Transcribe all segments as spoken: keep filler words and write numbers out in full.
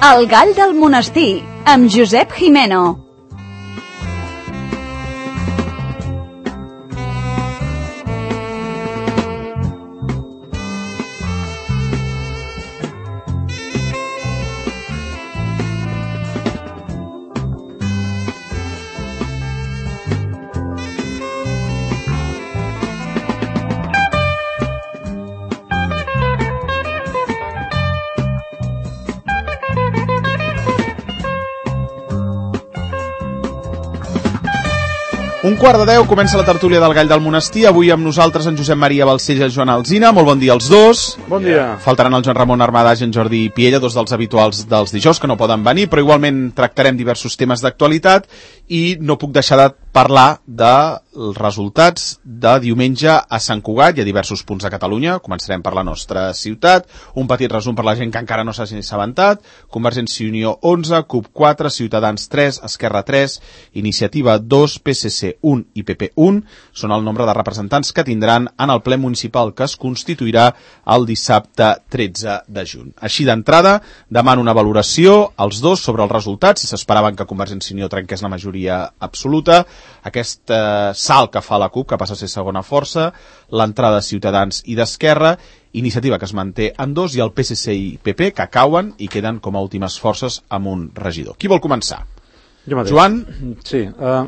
El gall del monestir, amb Josep Jimeno. Un quart de deu comença la tertúlia del Gall del Monestir. Avui amb nosaltres en Josep Maria Balcells i Joan Alsina. Molt bon dia als dos. Bon dia. Faltaran el Joan Ramon Armadàs i en Jordi Piella, dos dels habituals dels dijous que no poden venir, però igualment tractarem diversos temes d'actualitat i no puc deixar de parlar dels resultats de diumenge a Sant Cugat. Hi ha diversos punts a Catalunya. Començarem per la nostra ciutat. Un petit resum per la gent que encara no s'hagi assabentat. Convergència i Unió onze, C U P quatre, Ciutadans tres, Esquerra tres, Iniciativa dos, P S C un i P P un. Són el nombre de representants que tindran en el ple municipal que es constituirà el dissabte tretze de juny. Així d'entrada, demano una valoració als dos sobre els resultats, si s'esperaven que Convergència i Unió trenqués la majoria absoluta, aquest eh, salt que fa la C U P, que passa a ser segona força, l'entrada de Ciutadans i d'Esquerra, Iniciativa que es manté en dos i el P S C i P P que cauen i queden com a últimes forces amb un regidor. Qui vol començar? Jo mateix. Joan? Sí. Uh,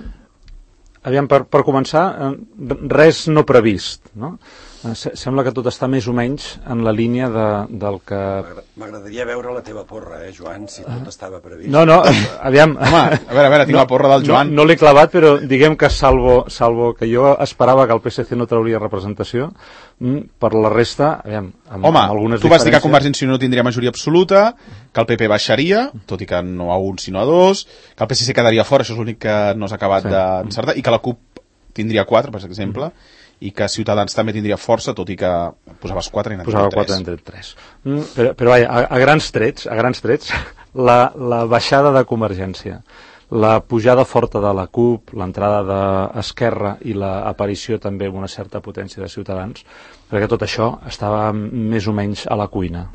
aviam, per, per començar, uh, res no previst, no? Uh, sembla que tot està més o menys en la línia de, del que... M'agradaria veure la teva porra, eh, Joan, si tot estava previst. No, no, aviam... Home, a veure, a veure, tinc no, la porra del Joan. No, no l'he clavat, però diguem que salvo, salvo que jo esperava que el P S C no trauria representació, per la resta, aviam, amb, Home, amb algunes tu vas dir que diferències... Convergència i Unió no tindria majoria absoluta, que el P P baixaria, tot i que no a un sinó a dos, que el P S C quedaria fora, això és l'únic que no s'ha acabat sí. d'encertar, i que la C U P tindria quatre, per exemple, mm. i que Ciutadans també tindria força, tot i que posaves quatre i n'ha posava quatre entre tres. Mm, però, però vaja, a, a grans trets, a grans trets, la, la baixada de Convergència, la pujada forta de la C U P, l'entrada d'Esquerra i l'aparició també amb una certa potència de Ciutadans, perquè tot això estava més o menys a la cuina.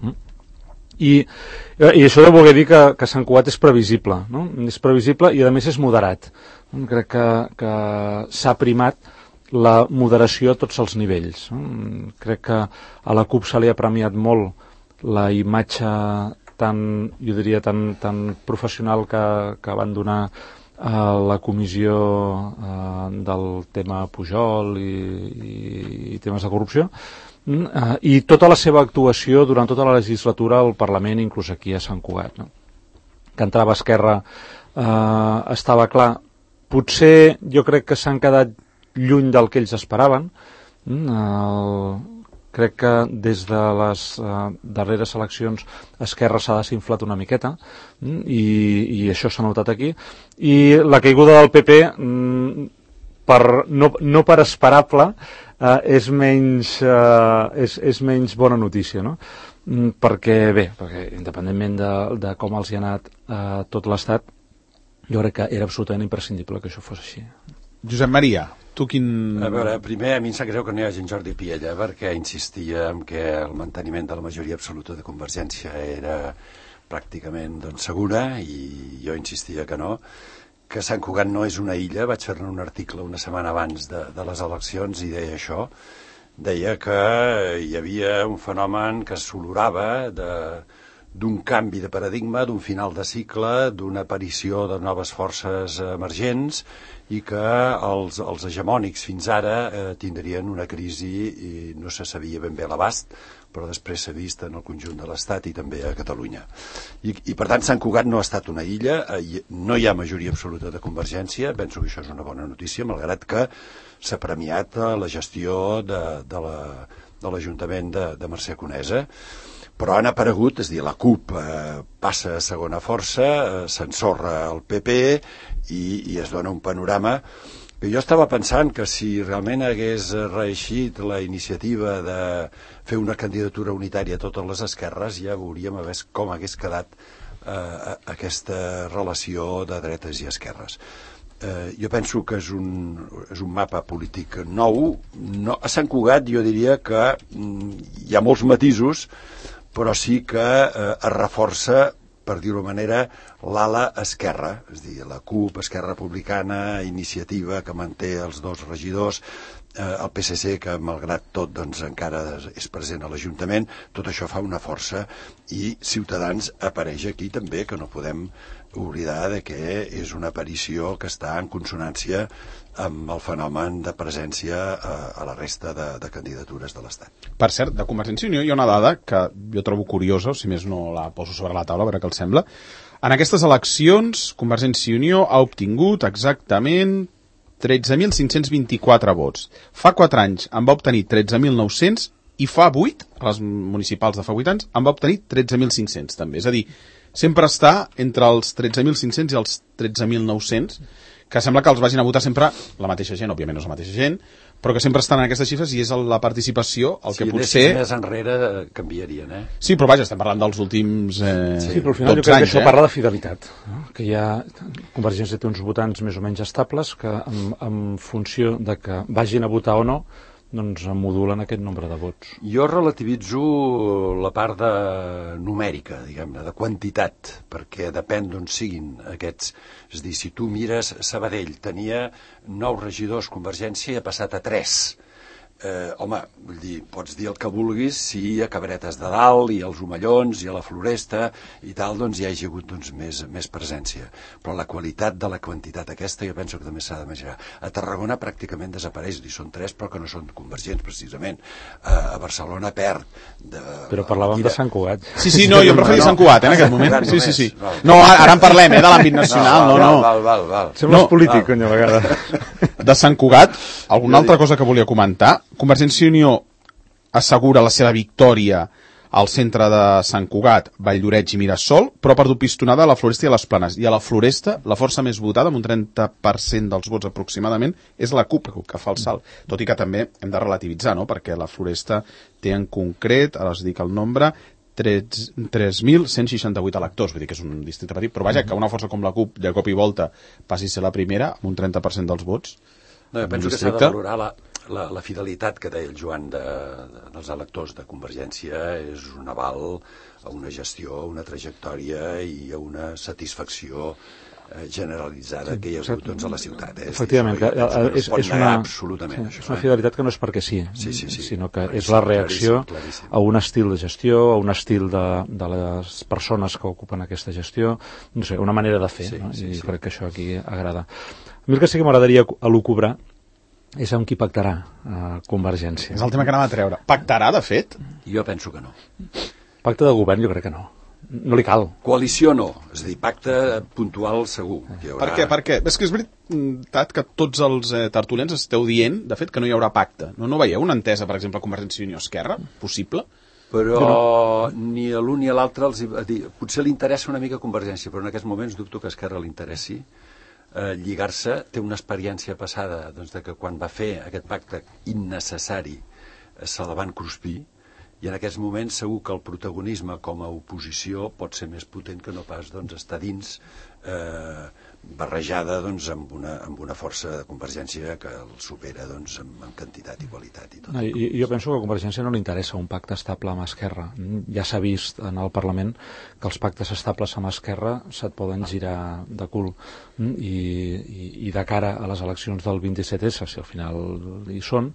I, i això de voler dir que, que Sant Cugat és previsible, no? És previsible i a més és moderat. Crec que, que s'ha primat la moderació a tots els nivells. Crec que a la C U P se li ha premiat molt la imatge tan, jo diria, tan, tan professional que, que van donar a la comissió eh, del tema Pujol i, i, i temes de corrupció, eh, i tota la seva actuació durant tota la legislatura al Parlament, inclús aquí a Sant Cugat. No? Que entrava Esquerra eh, estava clar. Potser jo crec que s'han quedat lluny del que ells esperaven. El, crec que des de les uh, darreres eleccions Esquerra s'ha desinflat una miqueta i, i això s'ha notat aquí. I la caiguda del P P, mm, per, no, no per esperable, uh, és, menys, uh, és, és menys bona notícia, no? Mm, perquè, bé, perquè independentment de, de com els hi ha anat uh, tot l'Estat, jo crec que era absolutament imprescindible que això fos així. Josep Maria, tu quin... A veure, primer a mi em sap greu que no hi hagi en Jordi Piella, perquè insistia en que el manteniment de la majoria absoluta de Convergència era pràcticament doncs, segura, i jo insistia que no, que Sant Cugat no és una illa. Vaig fer-ne un article una setmana abans de, de les eleccions i deia això. Deia que hi havia un fenomen que s'olorava de... d'un canvi de paradigma, d'un final de cicle, d'una aparició de noves forces emergents i que els, els hegemònics fins ara eh, tindrien una crisi i no se sabia ben bé l'abast, però després s'ha vist en el conjunt de l'Estat i també a Catalunya. I, i per tant Sant Cugat no ha estat una illa, eh, no hi ha majoria absoluta de Convergència, penso que això és una bona notícia, malgrat que s'ha premiat la gestió de, de la, de l'Ajuntament de, de Mercè Conesa, però han aparegut, és a dir, la C U P eh, passa a segona força, eh, s'ensorra el P P i, i es dona un panorama que jo estava pensant que si realment hagués reeixit la iniciativa de fer una candidatura unitària a totes les esquerres, ja veuríem a veure com hagués quedat eh, aquesta relació de dretes i esquerres. Eh, jo penso que és un, és un mapa polític nou. No, a Sant Cugat jo diria que mm, hi ha molts matisos, però sí que eh, es reforça per dir-ho manera, l'ala esquerra, és a dir, la CUP, Esquerra Republicana, Iniciativa, que manté els dos regidors, eh, el P S C, que malgrat tot doncs, encara és present a l'Ajuntament, tot això fa una força, i Ciutadans apareix aquí també, que no podem oblidar de que és una aparició que està en consonància amb el fenomen de presència a, a la resta de, de candidatures de l'Estat. Per cert, de Convergència i Unió hi ha una dada que jo trobo curiosa, si més no la poso sobre la taula, a veure què els sembla. En aquestes eleccions, Convergència i Unió ha obtingut exactament tretze mil cinc-cents vint-i-quatre vots. Fa quatre anys en va obtenir tretze mil nou-cents i fa vuit, a les municipals de fa vuit anys, en va obtenir tretze mil cinc-cents també. És a dir, sempre està entre els tretze mil cinc-cents i els tretze mil nou-cents, que sembla que els vagin a votar sempre la mateixa gent, òbviament no és la mateixa gent, però que sempre estan en aquestes xifres i és la participació el si que potser... Si més enrere canviarien, eh? Sí, però vaja, estem parlant dels últims eh, sí, però al final jo crec anys, que això eh? parla de fidelitat, no? Que hi ha... Convergència té uns votants més o menys estables que en, en funció de que vagin a votar o no, doncs modulen aquest nombre de vots. Jo relativitzo la part de numèrica, diguem-ne, de quantitat, perquè depèn d'on siguin aquests. És a dir, si tu mires, Sabadell tenia nou regidors Convergència i ha passat a tres. Eh, home, vull dir, pots dir el que vulguis si a Cabretes de Dalt i als Omellons i a la Floresta i tal, doncs hi hagi hagut doncs, més, més presència. Però la qualitat de la quantitat aquesta jo penso que també s'ha de mesurar. A Tarragona pràcticament desapareix, i són tres però que no són convergents precisament. Eh, a Barcelona perd. De, però parlàvem de Sant Cugat. Sí, sí, no, jo em referia a Sant Cugat, eh, en aquest moment. Sí, sí, sí. No, ara en parlem, eh, de l'àmbit nacional. No, no. Val, val, val. Sembles no, polític, cony, a vegades. De Sant Cugat, alguna altra cosa que volia comentar? Convergència i Unió assegura la seva victòria al centre de Sant Cugat, Valldoreix i Mirasol, però per pistonada a la Floresta i a les Planes. I a la Floresta, la força més votada, amb un trenta per cent dels vots aproximadament, és la CUP, que fa el salt. Tot i que també hem de relativitzar, no?, perquè la Floresta té en concret, ara us dic el nombre, tres mil cent seixanta-vuit electors, vull dir que és un districte petit, però vaja, que una força com la CUP, de cop i volta, passi a ser la primera, amb un trenta per cent dels vots. No, jo penso que s'ha de valorar la, la, la fidelitat que deia el Joan de, de, dels electors de Convergència, és un aval a una gestió, a una trajectòria i a una satisfacció eh, generalitzada sí, que hi ha hagut doncs, a la ciutat. Eh? Efectivament, que, que no és, és, una, absolutament, sí, això, és una eh? fidelitat que no és perquè sí, sí, sí, sí. sinó que claríssim, és la reacció claríssim, claríssim. a un estil de gestió, a un estil de, de les persones que ocupen aquesta gestió, no sé, una manera de fer, sí, no? I sí, crec sí. que això aquí agrada. A mi el que sí que m'agradaria elucubrar és amb qui pactarà eh, Convergència. És el tema que anava a treure. Pactarà, de fet? Jo penso que no. Pacte de govern jo crec que no. No li cal. Coalició no, és a dir, pacte puntual segur. Hi haurà... Per què? Per què? És que és veritat que tots els eh, tertulians esteu dient, de fet, que no hi haurà pacte. No, no veieu una entesa, per exemple, Convergència i Unió Esquerra? Possible? Però no. ni a l'un ni a l'altre els... Dir, potser li interessa una mica Convergència, però en aquests moments dubto que Esquerra li interessi. Eh, lligar-se, té una experiència passada doncs, de que quan va fer aquest pacte innecessari eh, se la van cruspir, i en aquests moments segur que el protagonisme com a oposició pot ser més potent que no pas doncs, estar dins eh, barrejada doncs, amb, una, amb una força de Convergència que el supera doncs, amb, amb quantitat i qualitat i tot. No, i, jo penso que a Convergència no li interessa un pacte estable amb Esquerra. Ja s'ha vist en el Parlament que els pactes estables amb Esquerra se't poden girar de cul, i, i, i de cara a les eleccions del vint-i-set essa, si al final hi són,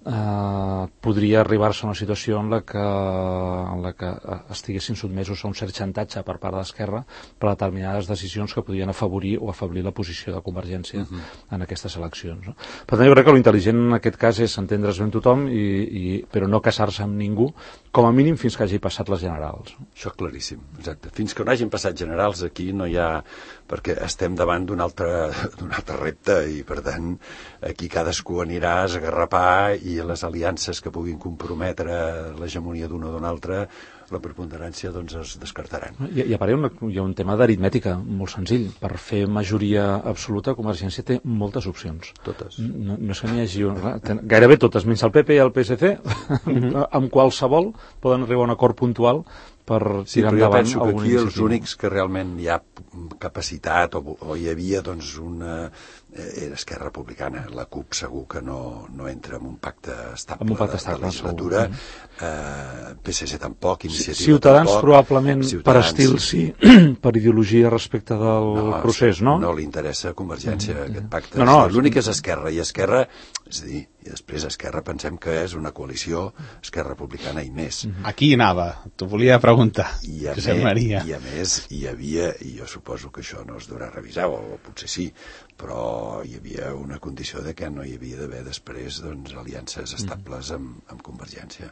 eh, podria arribar-se a una situació en la que, en la que estiguessin sotmesos a un cert xantatge per part d'Esquerra per determinades decisions que podien afavorir o afeblir la posició de Convergència uh-huh. en aquestes eleccions. No? Per tant, jo crec que l'intel·ligent en aquest cas és entendre's ben tothom, i, i, però no casar-se amb ningú, com a mínim fins que hagi passat les generals. Això claríssim, exacte. Fins que no hagin passat generals aquí no hi ha... perquè estem davant d'un altre, d'un altre repte, i per tant aquí cadascú anirà a esgarrapar, i les aliances que puguin comprometre l'hegemonia d'un o d'un altre, la preponderància doncs es descartaran. I, i a part hi ha, una, hi ha un tema d'aritmètica molt senzill. Per fer majoria absoluta, Convergència té moltes opcions. Totes. No, no és que n'hi hagi una, gairebé totes, menys el P P i el P S C, mm-hmm. amb qualsevol poden arribar a un acord puntual per sí, tirar endavant alguna iniciativa. Sí, però jo endavant penso que aquí iniciativa. Els únics que realment hi ha capacitat o, o hi havia doncs una... era Esquerra Republicana. La CUP segur que no, no entra en un pacte estable un pacte de, estable, de legislatura. segur. Eh, P S C tampoc, Iniciativa Ciutadans tampoc. probablement Ciutadans, per estil sí, per ideologia respecte del no, procés, no? No li interessa a Convergència mm, aquest pacte. No, no, L'únic és Esquerra, i Esquerra, és a dir, i després Esquerra pensem que és una coalició Esquerra Republicana i més. Aquí anava, t'ho volia preguntar, I a, Josep més, Maria. I a més hi havia, i jo suposo que això no es deurà revisar, o, o potser sí, però hi havia una condició de que no hi havia d'haver després doncs, aliances estables amb, amb Convergència.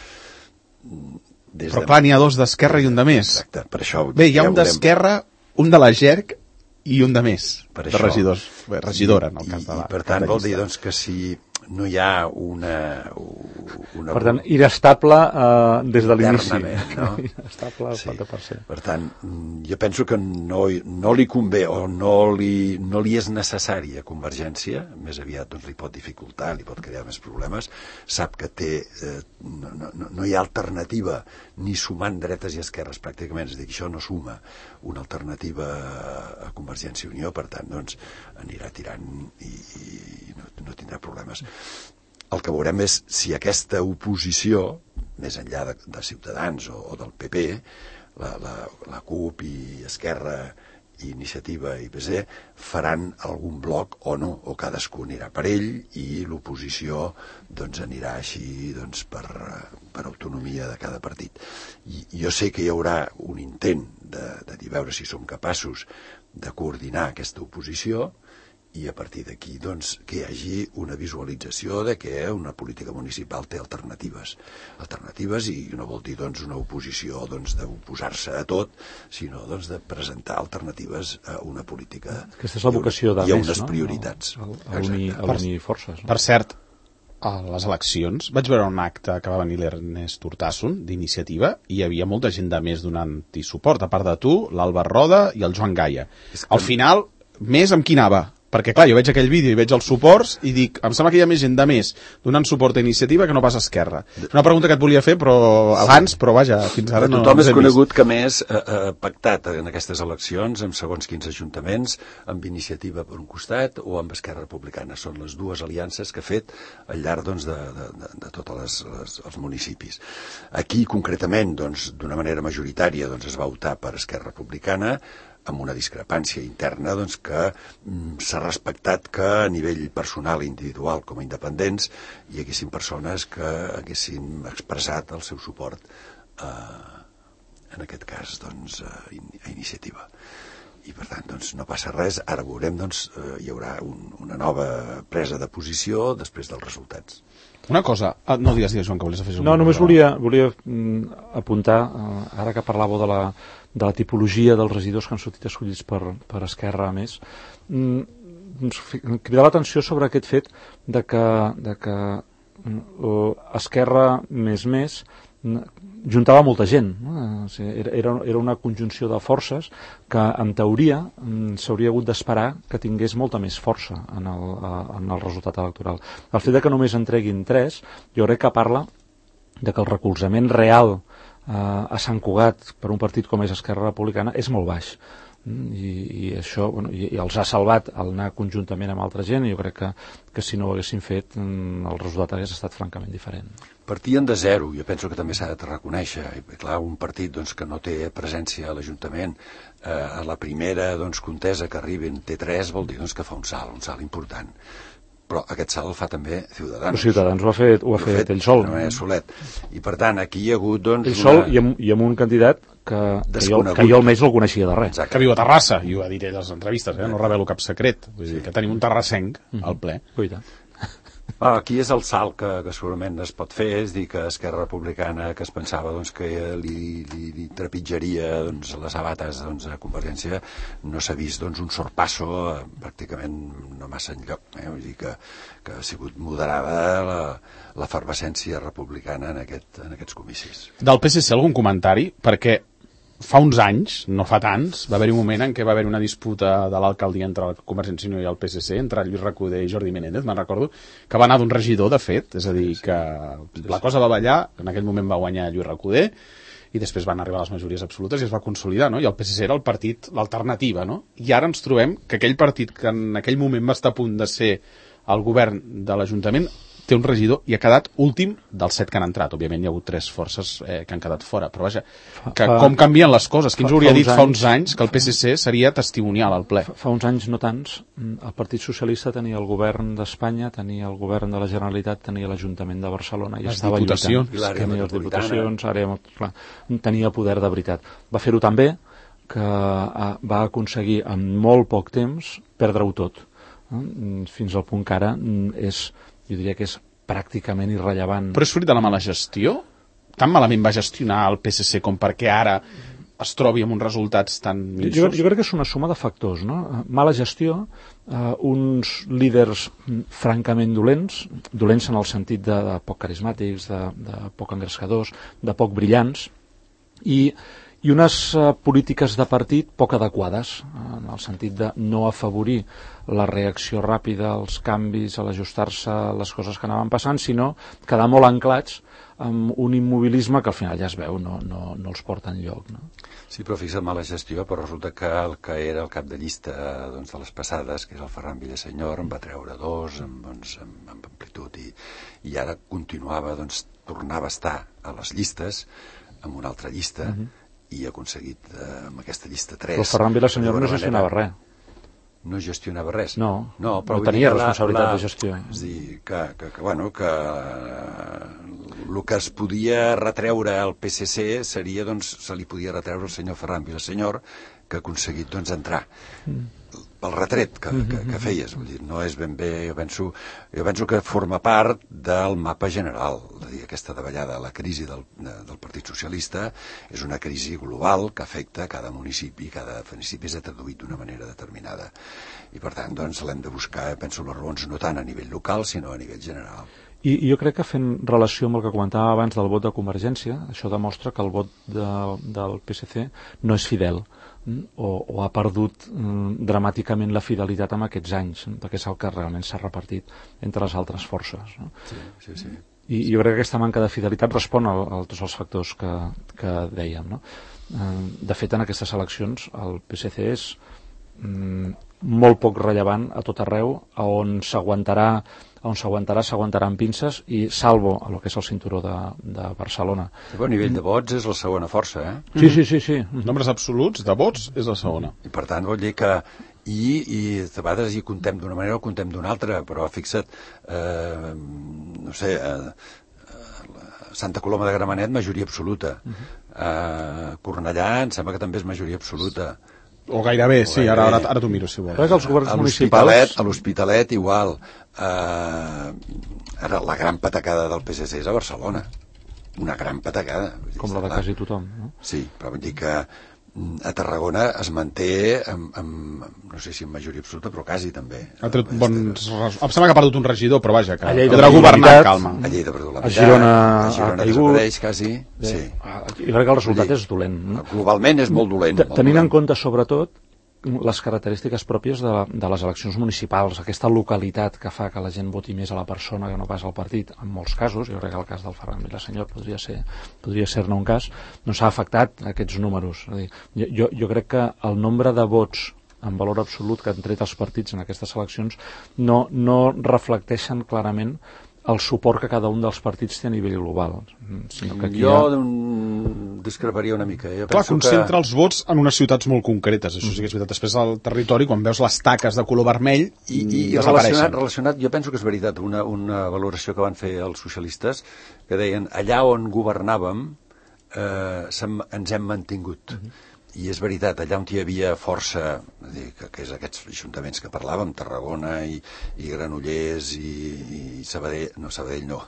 Des Però de... clar, n'hi ha dos d'Esquerra i un de més. Exacte, per això... Bé, hi ha ja un veurem. d'Esquerra, un de la G E R C i un de més, Per de això. regidors, bé, regidora, en el I, cas de la... I per tant de la vol dir llista. doncs, que si no hi ha una... una Per tant, irestable uh, des de l'inici. Internament, no? Irestable al Sí. quatre per cent. Per tant, jo penso que no, no li convé o no li, no li és necessari a Convergència, més aviat doncs, li pot dificultar, li pot crear més problemes, sap que té, eh, no, no, no hi ha alternativa ni sumant dretes i esquerres pràcticament, és a dir, que això no suma una alternativa a Convergència i Unió, per tant, doncs, anirà tirant i, i no, no tindrà problemes. El que veurem és si aquesta oposició, més enllà de, de Ciutadans o, o del P P, la, la, la CUP i Esquerra i Iniciativa i P S C, faran algun bloc o no, o cadascú anirà per ell i l'oposició doncs, anirà així doncs, per, per autonomia de cada partit. I, jo sé que hi haurà un intent de, de dir, veure si som capaços de coordinar aquesta oposició, i a partir d'aquí doncs, que hi hagi una visualització de que una política municipal té alternatives. Alternatives i no vol dir doncs, una oposició doncs, d'oposar-se a tot, sinó doncs, de presentar alternatives a una política. Aquesta és la vocació de i a més, unes no? prioritats. A, a, unir, a unir forces. No? Per cert, a les eleccions vaig veure un acte que va venir l'Ernest Urtasun d'Iniciativa i hi havia molta gent de més donant-hi suport, a part de tu, l'Alba Roda i el Joan Gaia. Que... Al final, més amb qui anava? Perquè, clar, jo veig aquell vídeo i veig els suports i dic, em sembla que hi ha més gent de més donant suport a Iniciativa que no pas a Esquerra. És una pregunta que et volia fer, però abans, sí. Però vaja, fins ara no... Tothom no és hem conegut vist. que més ha eh, eh, pactat en aquestes eleccions amb segons quins ajuntaments, amb Iniciativa per un costat o amb Esquerra Republicana. Són les dues aliances que ha fet al llarg doncs, de, de, de, de tots les, les, els municipis. Aquí, concretament, doncs, d'una manera majoritària, doncs, es va optar per Esquerra Republicana, amb una discrepància interna doncs, que mm, s'ha respectat que a nivell personal i individual com a independents hi haguessin persones que haguessin expressat el seu suport eh, en aquest cas doncs, a, a Iniciativa. I per tant doncs, no passa res, ara veurem doncs, eh, hi haurà un, una nova presa de posició després dels resultats. Una cosa, ah, no digues, digues Joan, que volies afegir No, només volia, volia mm, apuntar, eh, ara que parlàveu de la, de la tipologia dels regidors que han sortit escollits per, per Esquerra, a més, mm, cridar l'atenció sobre aquest fet de que, de que mm, Esquerra més més juntava molta gent, no? O sigui, era, era una conjunció de forces que en teoria s'hauria hagut d'esperar que tingués molta més força en el, en el resultat electoral. El fet de que només en treguin tres jo crec que parla de que el recolzament real eh, a Sant Cugat per un partit com és Esquerra Republicana és molt baix. I, i això bueno, i, i els ha salvat el anar conjuntament amb altra gent i jo crec que, que si no ho haguessin fet el resultat hagués estat francament diferent. Partien de zero, jo penso que també s'ha de reconèixer. I, clar, un partit doncs, que no té presència a l'Ajuntament, eh, a la primera doncs, contesa que arriben té tres, vol dir doncs, que fa un salt, un salt important. Però aquest salt el fa també Ciutadans. Els Ciutadans ho ha fet, ho ha fet, fet ell sol. No és solet. I per tant, aquí hi ha hagut... Doncs, ell sol una... i, amb, i amb un candidat que, que, jo, que jo almenys el coneixia de res. Exacte. Que viu a Terrassa, i ho ha dit ell a les entrevistes, eh? No revelo cap secret. Vull dir, sí. Que tenim un terrassenc mm-hmm. al ple. Cuida. Ah, aquí és el salt que, que segurament es pot fer, és dir, que Esquerra Republicana, que es pensava doncs, que li, li, li trepitjaria doncs, les sabates doncs, a Convergència, no s'ha vist doncs, un sorpasso eh, pràcticament no massa enlloc. Eh? Vull dir que, que ha sigut moderada la, l'efervescència republicana en, aquest, en aquests comicis. Del P S C algun comentari? Perquè fa uns anys, no fa tants, va haver-hi un moment en què va haver una disputa de l'alcaldia entre el Convergència i Unió i el P S C, entre Lluís Recoder i Jordi Menéndez, me'n recordo, que va anar d'un regidor, de fet, és a dir, que la cosa va ballar, en aquell moment va guanyar Lluís Recoder, i després van arribar les majories absolutes i es va consolidar, no? I el P S C era el partit, l'alternativa, no? I ara ens trobem que aquell partit que en aquell moment va estar a punt de ser el govern de l'Ajuntament té un regidor i ha quedat últim dels set que han entrat. Òbviament hi ha hagut tres forces eh, que han quedat fora, però vaja, que fa, com canvien les coses. Qui ens hauria dit fa uns anys que el P S C seria testimonial al ple? Fa, fa uns anys no tants, el Partit Socialista tenia el govern d'Espanya, tenia el govern de la Generalitat, tenia l'Ajuntament de Barcelona i les estava diputacions. lluitant. Tenia les diputacions, àrea, clar, tenia poder de veritat. Va fer-ho tan bé que va aconseguir en molt poc temps perdre-ho tot. Fins al punt que ara és, jo diria que és pràcticament irrellevant. Però és fruit de la mala gestió? Tan malament va gestionar el P S C com perquè ara es trobi amb uns resultats tan minsos? Jo, jo crec que és una suma de factors, no? Mala gestió, eh, uns líders francament dolents, dolents en el sentit de, de poc carismàtics, de, de poc engrescadors, de poc brillants, i i unes uh, polítiques de partit poc adequades, en el sentit de no afavorir la reacció ràpida, els canvis, a l'ajustar-se a les coses que anaven passant, sinó quedar molt anclats amb un immobilisme que al final ja es veu, no, no, no els porta enlloc. No? Sí, però fixa't, mala gestió, però resulta que el que era el cap de llista doncs, de les passades, que és el Ferran Villasenyor, en va treure dos amb, doncs, amb, amb amplitud i, i ara continuava, doncs, tornava a estar a les llistes amb una altra llista, uh-huh. i ha aconseguit eh, amb aquesta llista tres. Però Ferran Villasenyor no gestionava res. No gestionava res? No, no, però no tenia la, responsabilitat la, de gestió. És dir, que, que, que, bueno, que el que es podia retreure al P S C seria, doncs, se li podia retreure al senyor Ferran Villasenyor, que ha aconseguit, doncs, entrar. Mm. Pel retret que, que, que feies, vull dir, no és ben bé, jo penso, jo penso que forma part del mapa general, és a dir, aquesta davallada, la crisi del, del Partit Socialista és una crisi global que afecta cada municipi, cada municipi és traduït d'una manera determinada, i per tant, doncs, l'hem de buscar, penso, les raons no tant a nivell local, sinó a nivell general. I, i jo crec que fent relació amb el que comentàvem abans del vot de Convergència, això demostra que el vot de, del P S C no és fidel, o, o ha perdut mm, dramàticament la fidelitat en aquests anys, perquè és el que realment s'ha repartit entre les altres forces. No? Sí, sí, sí. I jo crec que aquesta manca de fidelitat respon a, a tots els factors que, que dèiem. No? De fet, en aquestes eleccions el P S C és mm, molt poc rellevant a tot arreu, a on s'aguantarà on s'aguantarà, s'aguantarà amb pinces, i salvo el que és el cinturó de, de Barcelona. A nivell de vots és la segona força, eh? Sí, sí, sí. sí. Nombres absoluts de vots és la segona. I per tant vol dir que i, i a vegades hi contem d'una manera o contem d'una altra, però fixa't, eh, no sé, eh, Santa Coloma de Gramenet, majoria absoluta. Uh-huh. eh, Cornellà, em sembla que també és majoria absoluta. O gairebé, sí, ara, ara, ara t'ho miro, si vols. Crec que els governs a municipals... A l'Hospitalet, igual. Eh, ara, la gran patacada del P S C és a Barcelona. Una gran patacada. Com la de quasi tothom, no? Sí, però vull dir que a Tarragona es manté amb, amb, no sé si amb majoria absoluta, però quasi també. Ha tret bons... Em sembla que ha perdut un regidor, però vaja, que podrà governar calma. A Lleida ha perdut la meitat. A Girona, a Girona desapareix quasi. Sí. Jo crec que el resultat és dolent. No? Globalment és molt dolent. Molt Tenint dolent. en compte, sobretot, les característiques pròpies de, de les eleccions municipals, aquesta localitat que fa que la gent voti més a la persona que no pas al partit, en molts casos, jo crec que el cas del Ferran Villasenyor podria ser, podria ser-ne un cas, no s'ha afectat aquests números. És a dir, jo, jo crec que el nombre de vots en valor absolut que han tret els partits en aquestes eleccions no, no reflecteixen clarament el suport que cada un dels partits té a nivell global. Sinó que aquí jo ha... discreparia una mica. Jo Clar, penso concentra que... els vots en unes ciutats molt concretes, això sí que és veritat. Després al territori, quan veus les taques de color vermell, I, i relacionat, relacionat, jo penso que és veritat, una, una valoració que van fer els socialistes, que deien, allà on governàvem eh, ens hem mantingut. Uh-huh. I és veritat, allà on hi havia força, dir, que, que és aquests ajuntaments que parlàvem, Tarragona i, i Granollers i, i Sabadell, no, Sabadell no.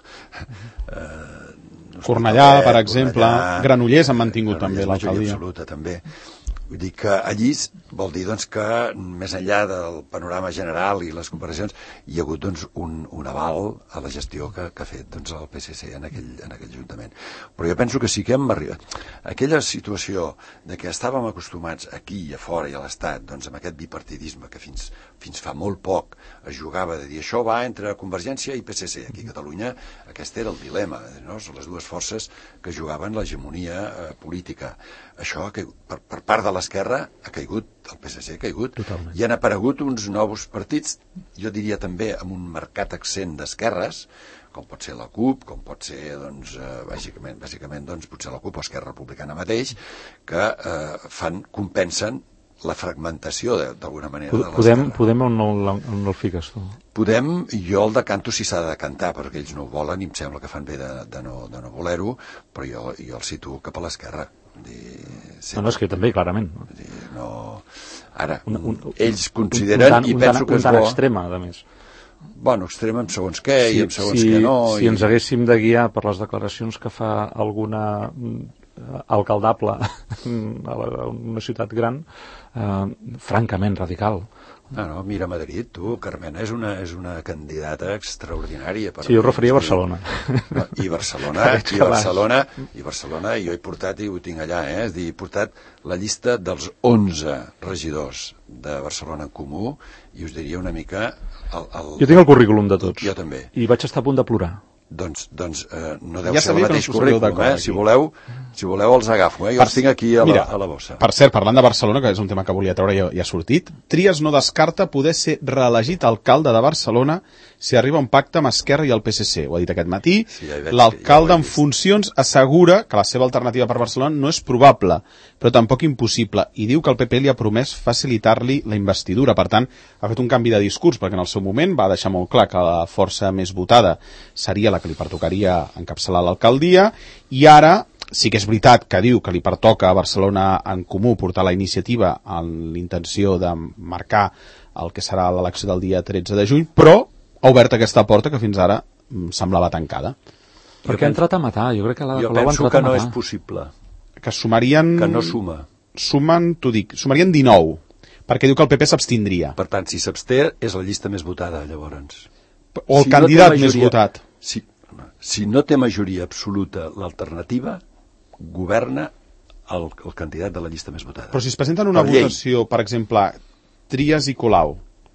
Uh, Cornellà, per exemple, Cornellà, Granollers han mantingut Granollers, també l'alcaldia. Absoluta, també. Vull dir que allí vol dir doncs, que més enllà del panorama general i les comparacions hi ha hagut doncs, un, un aval a la gestió que, que ha fet doncs, el P S C en aquell, en aquell ajuntament. però jo penso que sí que hem arribat. Aquella situació de que estàvem acostumats aquí i a fora i a l'Estat, doncs amb aquest bipartidisme que fins, fins fa molt poc es jugava de dir això va entre Convergència i P S C. Aquí a Catalunya aquest era el dilema, no? Són les dues forces que jugaven l'hegemonia eh, política. Això que per, per part de l'esquerra ha caigut, el P S C ha caigut, Totalment. i han aparegut uns nous partits, jo diria també amb un marcat accent d'esquerres, com pot ser la CUP, com pot ser, doncs, eh, bàsicament, bàsicament doncs, potser la CUP o Esquerra Republicana mateix, que eh, fan, compensen la fragmentació, d'alguna manera, de l'esquerra. Podem, podem on no, on no el fiques tu? Podem, jo el decanto si s'ha de decantar, perquè ells no ho volen i em sembla que fan bé de, de no, de no voler-ho, però jo, jo el situo cap a l'esquerra. No, no, és que també, clarament. Dir, no... Ara, un, un, ells consideren, un, un, un, i penso un, que és bo... Un tant extrema, a més. Bueno, extrem en segons què sí, i en segons sí, què no. Si i... ens haguéssim de guiar per les declaracions que fa alguna alcaldable a una ciutat gran, eh, francament radical. No, no, mira Madrid, tu, Carmena és una, és una candidata extraordinària. Per sí, jo referia a Barcelona. No, I Barcelona, i Barcelona, i Barcelona, jo he portat, i ho tinc allà, eh, és dir, he portat la llista dels onze regidors de Barcelona en Comú, i us diria una mica... El, el... Jo tinc el currículum de tots. Jo també. I vaig estar a punt de plorar. Doncs, doncs eh, no deu ja ser el mateix currículum, eh? Si voleu, si voleu els agafo, eh? Jo per, els tinc aquí a la, mira, a la bossa. Per cert, parlant de Barcelona, que és un tema que volia treure i ja, ja ha sortit, Trias no descarta poder ser reelegit alcalde de Barcelona si arriba un pacte amb Esquerra i el P S C. Ho ha dit aquest matí. Sí, ja l'alcalde ja en funcions assegura que la seva alternativa per Barcelona no és probable, però tampoc impossible, i diu que el P P li ha promès facilitar-li la investidura. Per tant, ha fet un canvi de discurs, perquè en el seu moment va deixar molt clar que la força més votada seria la que li pertocaria encapçalar l'alcaldia, i ara sí que és veritat que diu que li pertoca a Barcelona en Comú portar la iniciativa amb l'intenció de marcar el que serà l'elecció del dia tretze de juny, però ha obert aquesta porta que fins ara semblava tancada. Perquè ha entrat a matar, jo crec que l'ha jo penso que no és possible. Que sumarien... Que no suma. Sumen, t'ho dic, sumarien dinou, perquè diu que el P P s'abstindria. Per tant, si s'absté, és la llista més votada, llavors. O el si candidat no majoria, més votat. Si, si no té majoria absoluta l'alternativa, governa el, el candidat de la llista més votada. Però si es presenten una per votació, llei. Per exemple, Trias i Colau,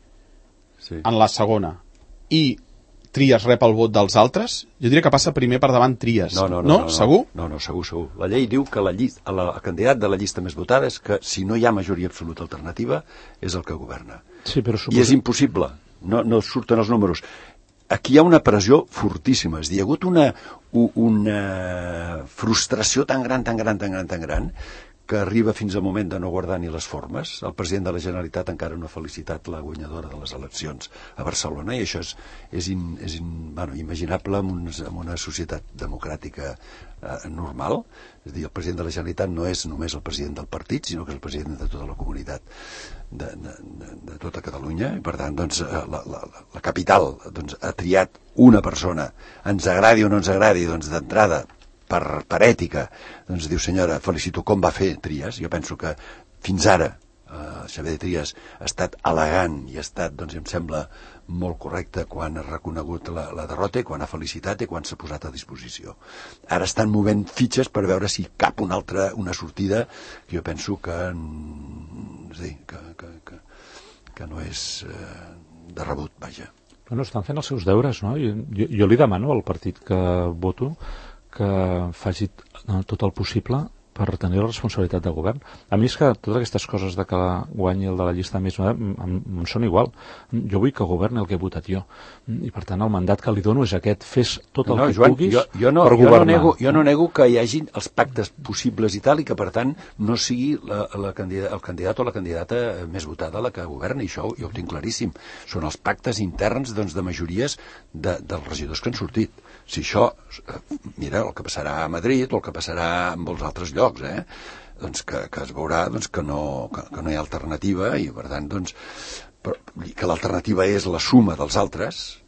sí. En la segona, i Trias rep el vot dels altres, jo diria que passa primer per davant Trias. No, no, no. No? no, no segur? No, no, segur, segur. La llei diu que la llista, la, el candidat de la llista més votada és que si no hi ha majoria absoluta alternativa és el que governa. Sí, però suposo... I és impossible. No, no surten els números. Aquí hi ha una pressió fortíssima. És a dir, hi ha hagut una, una frustració tan gran, tan gran, tan gran, tan gran, que arriba fins al moment de no guardar ni les formes. El president de la Generalitat encara no ha felicitat la guanyadora de les eleccions a Barcelona, i això és, és, in, és in, bueno, imaginable en, un, en una societat democràtica eh, normal. És a dir, el president de la Generalitat no és només el president del partit, sinó que és el president de tota la comunitat de, de, de, de tota Catalunya, i per tant doncs, la, la, la capital doncs, ha triat una persona, ens agradi o no ens agradi, doncs d'entrada Per, per ètica, doncs diu, senyora, felicito com va fer Trias. Jo penso que fins ara eh, Xavier Trias ha estat elegant i ha estat, doncs em sembla, molt correcte quan ha reconegut la, la derrota i quan ha felicitat i quan s'ha posat a disposició. Ara estan movent fitxes per veure si cap una altra, una sortida que jo penso que, és dir, que, que, que, que no és eh, de rebut, vaja. Bueno, estan fent els seus deures, no? Jo, jo, jo li demano al partit que voto que faci tot el possible per tenir la responsabilitat de govern. A mi és que totes aquestes coses de que guanyi el de la llista més em, em, em són igual. Jo vull que governi el que he votat jo. I per tant el mandat que li dono és aquest. Fes tot el no, que Joan, puguis jo, jo no, per jo governar. No nego, jo no nego que hi hagi els pactes possibles i tal, i que per tant no sigui la, la candidata, el candidat o la candidata més votada la que governi. Això jo ho tinc claríssim. Són els pactes interns, doncs, de majories de, dels regidors que han sortit. Si això, mira, el que passarà a Madrid o el que passarà en molts altres llocs, eh? doncs que, que es veurà doncs, que, no, que, que no hi ha alternativa, i per tant doncs, però, que l'alternativa és la suma dels altres,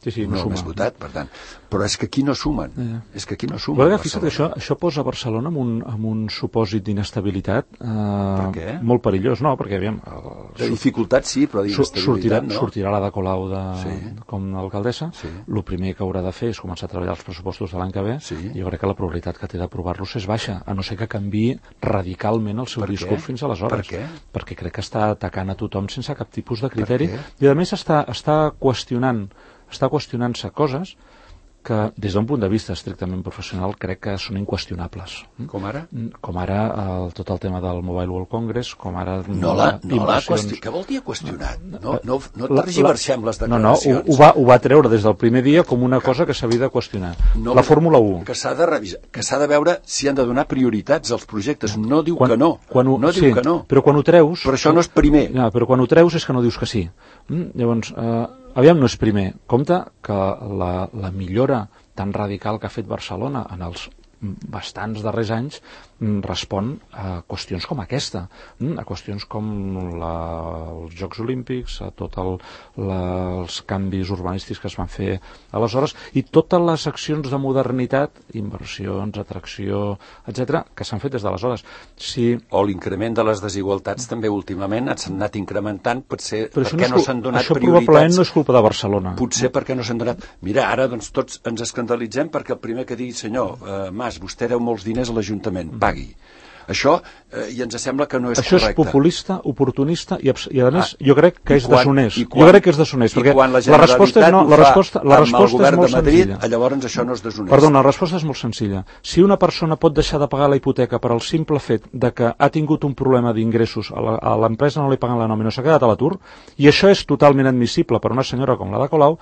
Sí, sí, no no suma. més votat, per tant. Però és que aquí no sumen. Eh. És que aquí no sumen. Però fixa't que això, això posa Barcelona en un, en un supòsit d'inestabilitat eh, molt perillós, no? Perquè, aviam... El, de dificultat sí, però d'inestabilitat sortirà, no. Sortirà la de Colau de, sí. com a alcaldessa. Sí. El primer que haurà de fer és començar a treballar els pressupostos de l'any que ve. Sí. Jo crec que la probabilitat que té d'aprovar-los és baixa, a no ser que canviï radicalment el seu per discurs què? fins aleshores. Per què? Perquè crec que està atacant a tothom sense cap tipus de criteri. I a més està, està qüestionant està qüestionant-se coses que, des d'un punt de vista estrictament professional, crec que són inqüestionables. Com ara? Com ara el, tot el tema del Mobile World Congress, com ara... No l'ha no qüestionat. Què vol dir qüestionat? No, no, no tergiversem les declaracions. No, no, ho, va, ho va treure des del primer dia com una cosa que s'havia de qüestionar. No, la Fórmula u. Que s'ha de revisar, que s'ha de veure si han de donar prioritats als projectes. No diu quan, que no. Quan ho, no sí, diu que no. Però quan ho treus... Però això no és primer. No, però quan ho treus és que no dius que sí. Mm? Llavors, eh, aviam, no és primer. Compte que la, la millora tan radical que ha fet Barcelona en els bastants darrers anys respon a qüestions com aquesta, a qüestions com la, els Jocs Olímpics, a tots el, la, els canvis urbanístics que es van fer aleshores, i totes les accions de modernitat, inversions, atracció, etcètera, que s'han fet des d'aleshores. Si... O l'increment de les desigualtats també últimament s'han anat incrementant, potser Però perquè no, no s'han donat això prioritats. Això probablement no és culpa de Barcelona. Potser perquè no s'han donat... Mira, ara doncs tots ens escandalitzem perquè el primer que digui, senyor, eh, Mas, vostè deu molts diners a l'Ajuntament, pagui. Això, eh, i ens sembla que no és Això correcte. Això és populista, oportunista i, i a més, ah, jo crec que és quan, deshonest. Quan, jo crec que és deshonest, perquè la, la resposta és no, la resposta, la resposta és molt Madrid, senzilla. Llavors això no és deshonest. Perdona, la resposta és molt senzilla. Si una persona pot deixar de pagar la hipoteca per al simple fet de que ha tingut un problema d'ingressos, a l'empresa no li paguen la nòmina, s'ha quedat a l'atur, i això és totalment admissible per una senyora com la de Colau,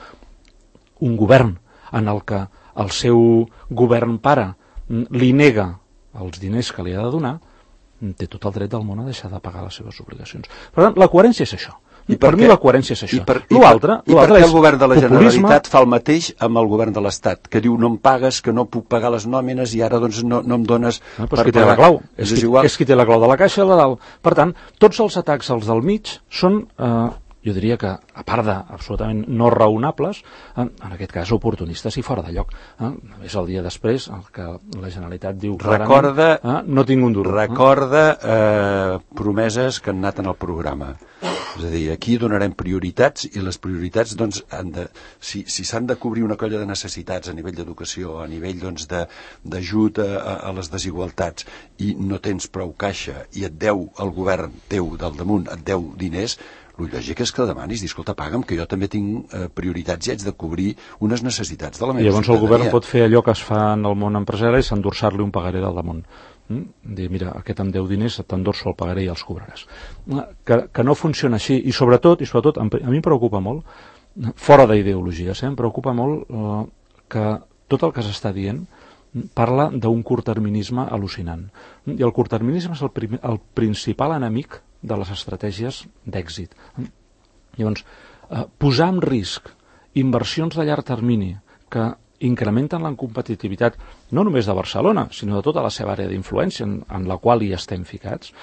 un govern en el que el seu govern pare li nega els diners que li ha de donar, té tot el dret del món a deixar de pagar les seves obligacions. Per tant, la coherència és això. I per, per mi la coherència és això. I per, l'altre, i per, i per què el govern de la populisme... Generalitat fa el mateix amb el govern de l'Estat, que diu no em pagues, que no puc pagar les nòmines i ara doncs no, no em dones no, per qui té la clau. És, és, qui, és qui té la clau de la caixa i la dalt. Per tant, tots els atacs als del mig són... Eh, jo diria que, a part d'absolutament no raonables, en, en aquest cas oportunistes i fora de lloc. Eh? És el dia després el que la Generalitat diu recorda, clarament, eh? no tinc un duro. Recorda eh, promeses que han anat en el programa. És a dir, aquí donarem prioritats i les prioritats, doncs, han de, si si s'han de cobrir una colla de necessitats a nivell d'educació, a nivell doncs, d'ajut a, a les desigualtats i no tens prou caixa i et deu el govern teu del damunt, et deu diners, el lògic és que demanis, escolta, paga'm, que jo també tinc eh, prioritats i haig de cobrir unes necessitats de la meva I llavors ciutadania. El govern pot fer allò que es fa en el món empresarial i s'endorsar-li un pagaré del damunt. Mm? Dir, mira, aquest em deu diners, t'endorso el pagaré i els cobraràs. Que, que no funciona així, i sobretot, i sobretot a mi em preocupa molt, fora d'ideologies, eh, em preocupa molt eh, que tot el que s'està dient parla d'un curtterminisme al·lucinant. I el curtterminisme és el, prim, el principal enemic de les estratègies d'èxit. Llavors, eh, posar en risc inversions de llarg termini que incrementen la competitivitat no només de Barcelona, sinó de tota la seva àrea d'influència en, en la qual hi estem ficats,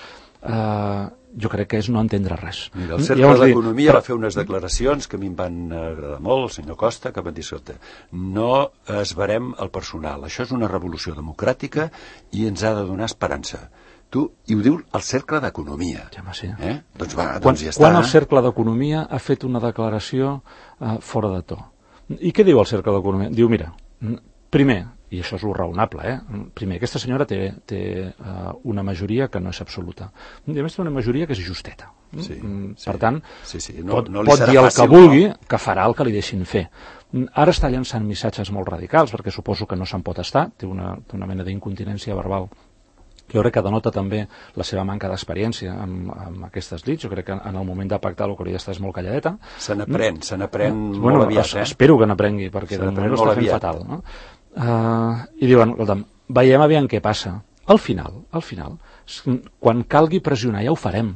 eh, jo crec que és no entendre res. Mira, el Cercle d'Economia però... va fer unes declaracions que a mi em van agradar molt, el senyor Costa, que va dir, escolta, no esverem el personal, això és una revolució democràtica i ens ha de donar esperança. Tu, i ho diu el Cercle d'Economia. Ja, sí. Eh? Doncs va, quan, doncs ja està. Quan el Cercle d'Economia ha fet una declaració eh, fora de to. I què diu el Cercle d'Economia? Diu, mira, primer, i això és lo raonable, eh? primer, aquesta senyora té, té uh, una majoria que no és absoluta. I a més té una majoria que és justeta. Sí, per sí, tant, sí, sí. No, pot, no li pot dir el que vulgui, no? Que farà el que li deixin fer. Ara està llançant missatges molt radicals, perquè suposo que no se'n pot estar, té una, té una mena d'incontinència verbal. Jo crec que denota també la seva manca d'experiència amb, amb aquestes llits. Jo crec que en el moment de pactar el que hauria d'estar és molt calladeta. Se n'aprèn, se n'aprèn no? molt bueno, aviat. Eh? Espero que n'aprengui, perquè de moment ho està fent fatal. No? Uh, I diuen, escolta'm, veiem aviam què passa. Al final, al final, quan calgui pressionar ja ho farem.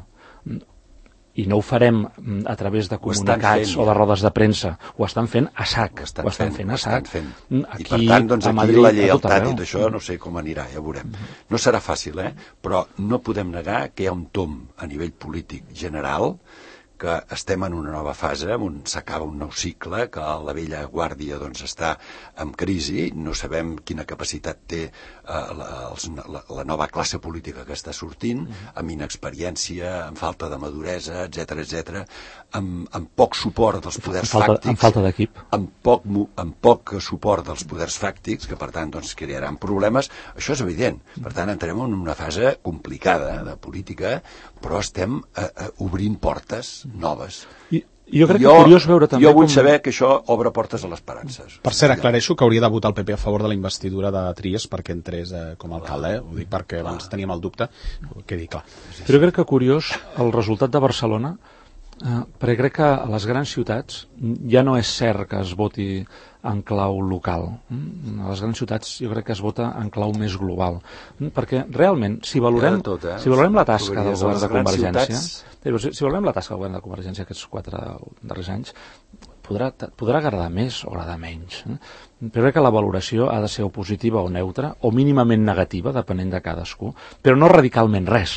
I no ho farem a través de comunicats fent, o de rodes de premsa. Ho estan fent a sac. Ho estan, ho estan fent, fent a sac. Fent. Aquí, I per tant, doncs aquí Madrid, la lleialtat i tot això no sé com anirà, ja veurem. No serà fàcil, eh? Però no podem negar que hi ha un tom a nivell polític general que estem en una nova fase, on s'acaba un nou cicle, que la vella guàrdia doncs, està en crisi, no sabem quina capacitat té eh, la, els, la, la nova classe política que està sortint, amb inexperiència, amb falta de maduresa, etcètera, etcètera, amb, amb poc suport dels poders falta, fàctics, amb falta d'equip, amb poc, amb poc suport dels poders fàctics, que per tant doncs, crearan problemes. Això és evident. Per tant, entrem en una fase complicada de política, però estem eh, eh, obrint portes noves. I, jo crec jo, que curiós veure també... Jo vull com... saber que això obre portes a l'esperança. Per cert, aclareixo que hauria de votar el P P a favor de la investidura de Trias perquè entrés eh, com a alcalde, eh? Ho dic perquè abans teníem el dubte, ho quedi clar. Però jo crec que curiós el resultat de Barcelona, eh, perquè crec que a les grans ciutats ja no és cert que es voti en clau local. A les grans ciutats jo crec que es vota en clau més global. Perquè realment, si valorem, tot, eh? si valorem la tasca del govern de Convergència, ciutats... si, si valorem la tasca del govern de Convergència aquests quatre darrers anys, podrà, podrà agradar més o agradar menys. Però crec que la valoració ha de ser o positiva o neutra, o mínimament negativa, depenent de cadascú, però no radicalment res.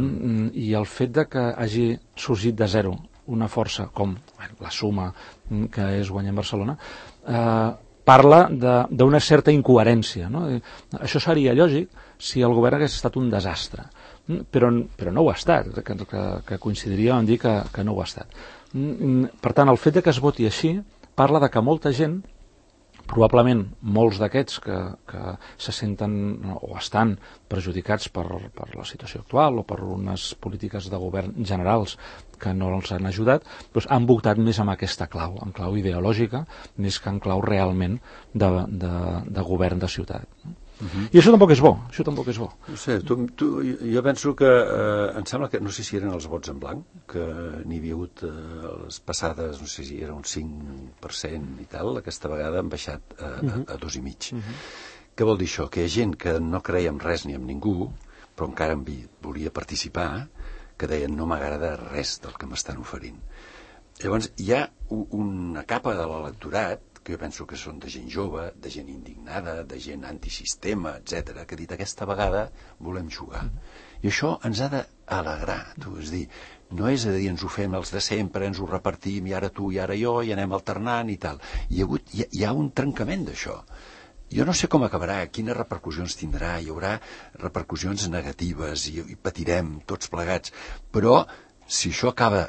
I el fet de que hagi sorgit de zero una força com bueno, la suma que és guanyar en Barcelona, eh, parla d'una certa incoherència. No? Això seria lògic si el govern hagués estat un desastre, però, però no ho ha estat, que, que, que coincidiria en dir que, que no ho ha estat. Per tant, el fet de que es voti així parla de que molta gent, probablement molts d'aquests que, que se senten o estan perjudicats per, per la situació actual o per unes polítiques de govern generals que no els han ajudat, doncs han votat més amb aquesta clau, en clau ideològica, més que en clau realment de, de, de govern de ciutat. Uh-huh. I això tampoc és bo, això tampoc és bo. No sé, tu, tu, jo penso que, eh, em sembla que, no sé si eren els vots en blanc, que n'hi havia hagut eh, les passades, no sé si era un cinc per cent i tal, aquesta vegada han baixat a, uh-huh. a, a dos i mig. Uh-huh. Què vol dir això? Que hi ha gent que no creia en res ni en ningú, però encara en volia participar, que deien no m'agrada res del que m'estan oferint. Llavors, hi ha una capa de l'electorat que jo penso que són de gent jove, de gent indignada, de gent antisistema, etcètera, que ha dit aquesta vegada volem jugar. I això ens ha d'alegrar, tu, és dir, no és a dir, ens ho fem els de sempre, ens ho repartim, i ara tu, i ara jo, i anem alternant i tal. Hi ha, hagut, hi ha, hi ha un trencament d'això. Jo no sé com acabarà, quines repercussions tindrà, hi haurà repercussions negatives i, i patirem tots plegats, però si això acaba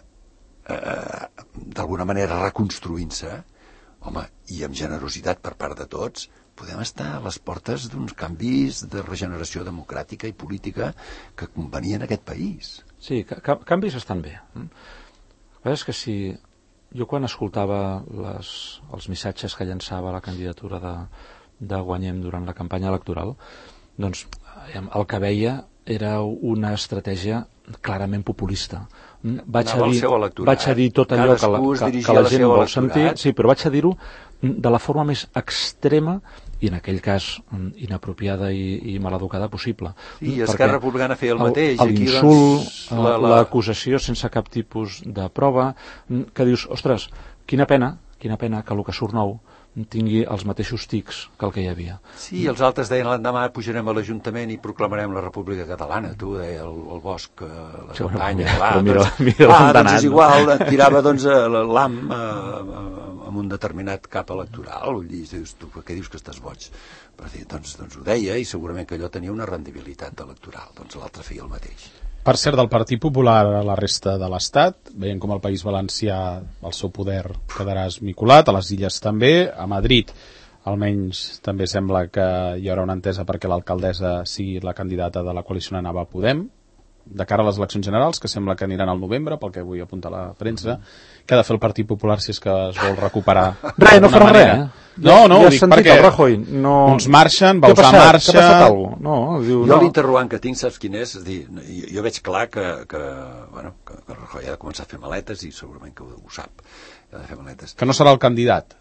eh, d'alguna manera reconstruint-se, home, i amb generositat per part de tots, podem estar a les portes d'uns canvis de regeneració democràtica i política que convenien a aquest país. Sí, ca canvis estan bé. El que passa és que si jo quan escoltava les, els missatges que llançava la candidatura de, de Guanyem durant la campanya electoral, doncs el que veia era una estratègia clarament populista. Vaig a, dir, vaig a dir tot allò que la, que, que la gent vol sentir, sí, però vaig a dir-ho de la forma més extrema i en aquell cas inapropiada i, i maleducada possible. I Esquerra Republicana feia el mateix. L'insult, l'acusació la, sense cap tipus de prova, que dius, ostres, quina pena, quina pena que el que surt nou tingui els mateixos tics que el que hi havia. Sí, els altres deien l'endemà pujarem a l'Ajuntament i proclamarem la República Catalana, tu, deia el, el Bosch, la sí, campanya, bueno, va, mira, doncs, mira ah, doncs és igual, tirava doncs l'A M amb un determinat cap electoral, i dius, tu, què dius que estàs boig? Però doncs, doncs ho deia, i segurament que allò tenia una rendibilitat electoral, doncs l'altre feia el mateix. Per cert, del Partit Popular a la resta de l'Estat, veiem com el País Valencià el seu poder quedarà esmicolat, a les Illes també, a Madrid almenys també sembla que hi haurà una entesa perquè l'alcaldessa sigui la candidata de la coalició Anava Podem, de cara a les eleccions generals, que sembla que aniran al novembre, pel que vull apuntar a la premsa. Què ha de fer el Partit Popular si és que es vol recuperar? Res, no farà res, eh? No, no, ja ho dic perquè Rajoy, no... uns marxen, Bausà marxa... Què ha passat alguna cosa? No, diu, jo no. L'interrogant que tinc, saps quin és? És dir, jo, jo veig clar que, que, bueno, que, que Rajoy ha de començar a fer maletes i segurament que ho, ho sap. Ha de fer maletes. Que no serà el candidat.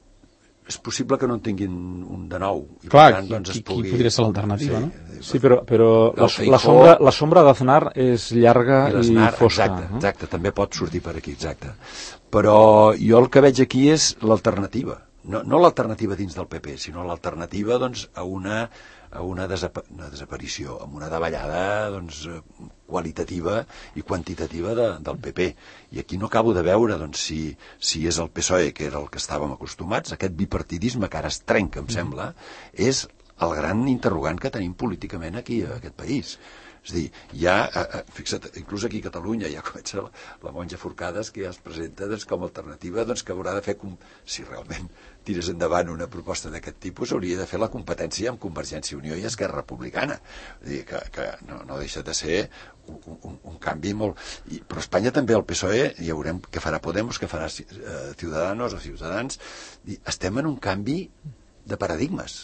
És possible que no en tinguin un de nou. I clar, per tant, doncs, qui, es pugui... qui podria ser l'alternativa, sí, no? Sí, però, però la, la, sombra, la sombra d'Aznar és llarga i, i fosca. Exacte, no? Exacte, també pot sortir per aquí, exacte. Però jo el que veig aquí és l'alternativa. No, no l'alternativa dins del P P, sinó l'alternativa doncs, a una a una, desap una desaparició, amb una davallada doncs, qualitativa i quantitativa de, del P P. I aquí no acabo de veure doncs, si, si és el P S O E, que era el que estàvem acostumats, aquest bipartidisme que ara es trenca, em sembla, és el gran interrogant que tenim políticament aquí, a aquest país. És a dir, ja, fixa't, inclús aquí a Catalunya ja comença la, la monja Forcades, que ja es presenta doncs, com a alternativa doncs, que haurà de fer, com, si realment tires endavant una proposta d'aquest tipus, hauria de fer la competència amb Convergència i Unió i Esquerra Republicana. És a dir, que, que no, no deixa de ser un, un, un canvi molt... I, però a Espanya també el P S O E, ja veurem què farà Podemos, què farà eh, Ciudadanos o Ciutadans, i estem en un canvi de paradigmes.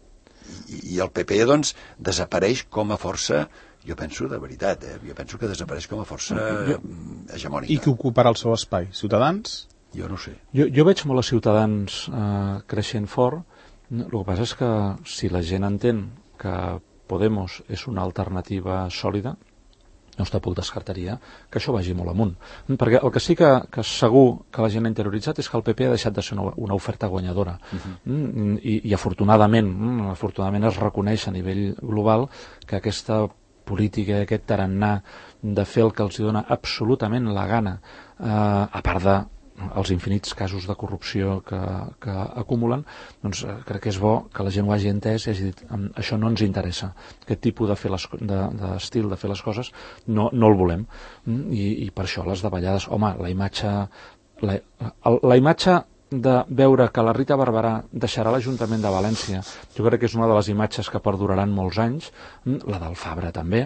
I, i el P P, doncs, desapareix com a força, jo penso, de veritat, eh? jo penso que desapareix com a força hegemònica. I qui ocuparà el seu espai? Ciutadans? Jo no ho sé. Jo, jo veig molt a Ciutadans eh, creixent fort. El que passa és que si la gent entén que Podemos és una alternativa sòlida, doncs tampoc descartaria que això vagi molt amunt. Perquè el que sí que, que segur que la gent ha interioritzat és que el P P ha deixat de ser una, una oferta guanyadora. Uh-huh. I, i afortunadament, afortunadament es reconeix a nivell global que aquesta política, aquest tarannà de fer el que els dona absolutament la gana, eh, a part de els infinits casos de corrupció que, que acumulen, doncs eh, crec que és bo que la gent ho hagi entès i hagi dit, això no ens interessa, aquest tipus de fer les, de, d'estil de fer les coses no, no el volem. I, i per això les davallades, home, la imatge la, la, la imatge de veure que la Rita Barberà deixarà l'Ajuntament de València, jo crec que és una de les imatges que perduraran molts anys, la del Fabra també,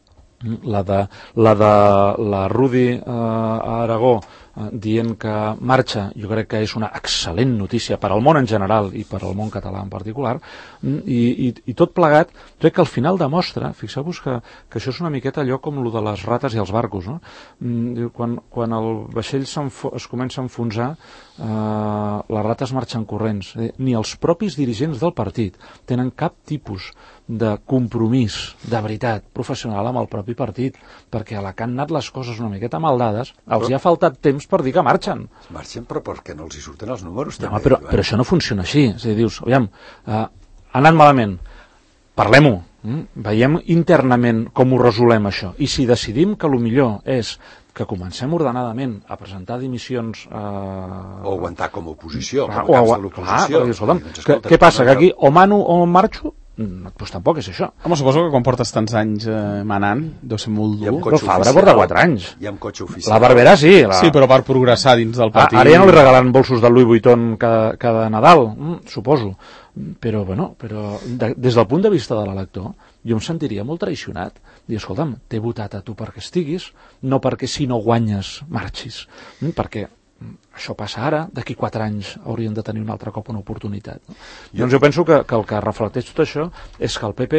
la de la, de, la Rudi eh, a Aragó eh, dient que marxa, jo crec que és una excel·lent notícia per al món en general i per al món català en particular, i, i, i tot plegat crec que al final demostra, fixeu-vos que, que això és una miqueta allò com lo de les rates i els barcos, no? Quan, quan el vaixell es comença a enfonsar, eh, les rates marxen corrents. Ni els propis dirigents del partit tenen cap tipus de compromís, de veritat, professional amb el propi partit, perquè a la que han anat les coses una miqueta maldades, els però, hi ha faltat temps per dir que marxen. Marxen, però perquè no els hi surten els números, ja, també. Però, però això no funciona així. És a dir, dius, aviam, eh, ha anat malament, parlem-ho, hm? veiem internament com ho resolem això, i si decidim que el millor és que comencem ordenadament a presentar dimissions... Eh... O aguantar com a oposició, clar, com a caps o, de l'oposició. Clar, escolta'm, doncs, escolta, què passa, que aquí o mano o marxo? Doncs tampoc és això. Home, suposo que quan portes tants anys eh, manant deu ser molt dur. Però Fabra porta quatre anys. I amb cotxe oficial. La Barberà sí. La... Sí, però per progressar dins del partit... Ara ja no li regalen bolsos de Louis Vuitton cada, cada Nadal, mm, suposo. Però, bueno, però de, des del punt de vista de l'elector, jo em sentiria molt traicionat. Dir, escolta'm, t'he votat a tu perquè estiguis, no perquè si no guanyes marxis. Mm, perquè això passa ara, d'aquí quatre anys haurien de tenir un altre cop una oportunitat. No? Jo... Doncs jo penso que, que el que reflecteix tot això és que el P P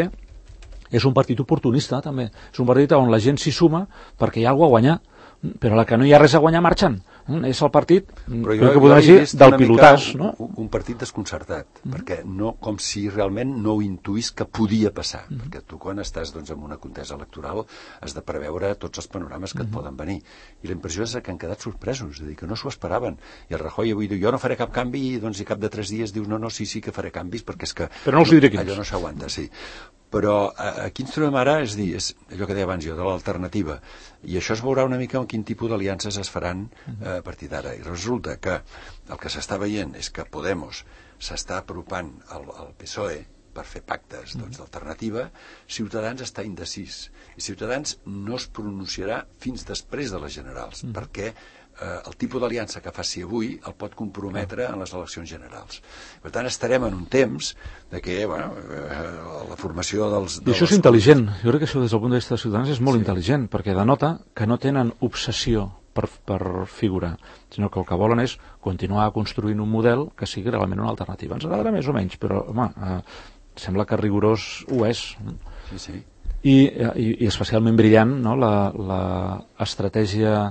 és un partit oportunista, també. És un partit on la gent s'hi suma perquè hi ha alguna a guanyar, però a la que no hi ha res a guanyar marxen. És el partit, però jo, que podem dir, del pilotàs. No? Un, un partit desconcertat, mm. perquè no, com si realment no ho intuís que podia passar, mm. perquè tu quan estàs doncs, en una contesa electoral has de preveure tots els panorames que mm. et poden venir, i la impressió és que han quedat sorpresos, és a dir, que no s'ho esperaven, i el Rajoy avui diu, jo no faré cap canvi, i doncs i cap de tres dies dius, no, no, sí, sí que faré canvis, perquè és que però no els diré quins. Allò no s'aguanta, sí. Però aquí ens trobem ara, és dir, és allò que deia abans jo, de l'alternativa, i això es veurà una mica en quin tipus d'aliances es faran eh, a partir d'ara, i resulta que el que s'està veient és que Podemos s'està apropant al, al P S O E per fer pactes doncs, d'alternativa, Ciutadans està indecís, i Ciutadans no es pronunciarà fins després de les generals, mm. perquè eh, el tipus d'aliança que faci avui el pot comprometre en les eleccions generals. Per tant, estarem en un temps de que, bueno, eh, la formació dels... I això és intel·ligent. Jo crec que això des del punt de vista de Ciutadans és molt sí. intel·ligent, perquè denota que no tenen obsessió per, per figurar, sinó que el que volen és continuar construint un model que sigui realment una alternativa. Ens agradarà més o menys, però, home, eh, sembla que rigorós ho és. Sí, sí. I, i, i especialment brillant, no?, la, la estratègia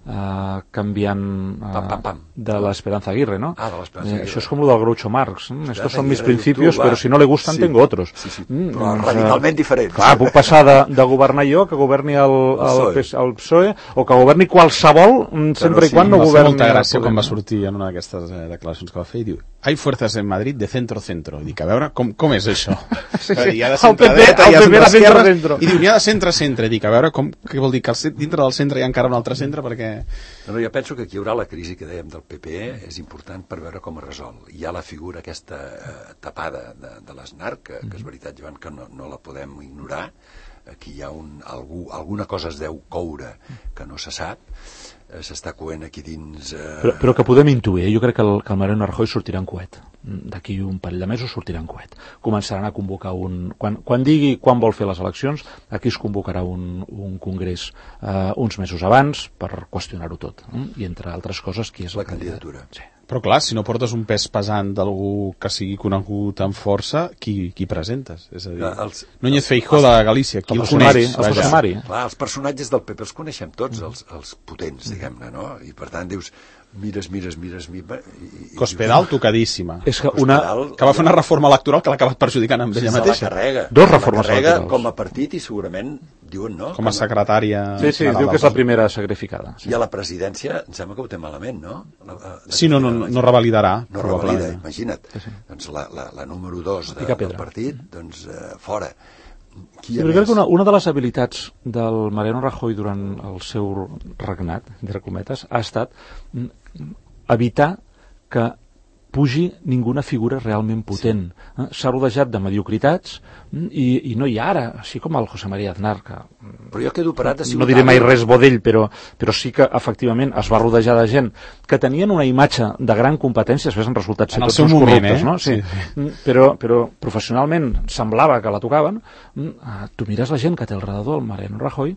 uh, canviant uh, pam, pam, pam. de l'Esperanza Aguirre, ¿no? Ah, de l'Esperanza eh, Aguirre. Això és com el del Groucho Marx. Mm? Estos son mis Aguirre, principios, tu, pero va. si no le gustan, Sí. tengo otros. Sí, sí, Mm, però doncs, radicalment diferents. Clar, puc passar de, de governar jo, que governi el, el, el el, el P S O E, o que governi qualsevol, mm, sempre sí, i quan no em va fer governi... molta gràcia el quan va Podem. sortir en una d'aquestes eh, declaracions que va fer i diu, hay fuerzas en Madrid de centro-centro. Dic, a veure, com, com és això? Sí, sí. Hi ha de El P P, centre-dreta, el hi ha P P era centre-esquerra, centre-centro. i diu, n'hi ha de centre-centre. Dic, a veure, com, què vol dir? Que al cen- dintre del centre hi ha encara un altre centre? Perquè... No, no, jo penso que aquí hi haurà la crisi que dèiem del P P E, és important per veure com es resol. Hi ha la figura aquesta eh, tapada de, de l'Aznar, que, que és veritat, Joan, que no, no la podem ignorar. Aquí hi ha un, algú, alguna cosa es deu coure que no se sap, eh, s'està coent aquí dins... Eh... Però, però que podem intuir, jo crec que el, que el Mariano Rajoy sortirà en coet. D'aquí un parell de mesos sortirà en coet. Començaran a convocar un... Quan, quan digui quan vol fer les eleccions, aquí es convocarà un, un congrés eh, uns mesos abans per qüestionar-ho tot. Eh? I entre altres coses, qui és La el candidat? candidatura. Sí. Però clar, si no portes un pes pesant d'algú que sigui conegut amb força, qui, qui presentes? És a dir, Clar, els- Núñez Feijóo de Galícia, qui el el funcionari, coneix? el Vaja. funcionari. Clar, els personatges del P P els coneixem tots, els, els potents, diguem-ne, no? I per tant dius, mires, mires, mires... mires i, i Cospedal, dius, tocadíssima. És que una... Cospedal, Que va fer una reforma electoral que l'ha acabat perjudicant amb ella se la mateixa. carrega. Dos Se la reformes carrega electorals. com a partit i segurament diuen no. Com a secretària... Sí, sí, general diu que és del la primera sacrificada. I a la presidència em sembla que ho té malament, no? La, la, Sí, no, no, no revalidarà, No revalida, probablement. imagina't. Sí, sí. Doncs la, la, la número dos de, Pica del pedra. partit, doncs eh, fora. Qui Jo crec que una, una de les habilitats del Mariano Rajoy durant el seu regnat, entre cometes, ha estat mm, evitar que pugi ninguna figura realment potent. Eh? S'ha rodejat de mediocritats mm, i, i no hi ha ara, així com el José María Aznar, que Però jo quedo parat de no diré mai res bo d'ell, però, però sí que efectivament es va rodejar de gent que tenien una imatge de gran competència, després han resultat ser En el tots seu uns moment, corruptes, eh? no? Sí. Sí, Mm, Però, però professionalment semblava que la tocaven. Mm, ah, Tu mires la gent que té al redador el Mariano Rajoy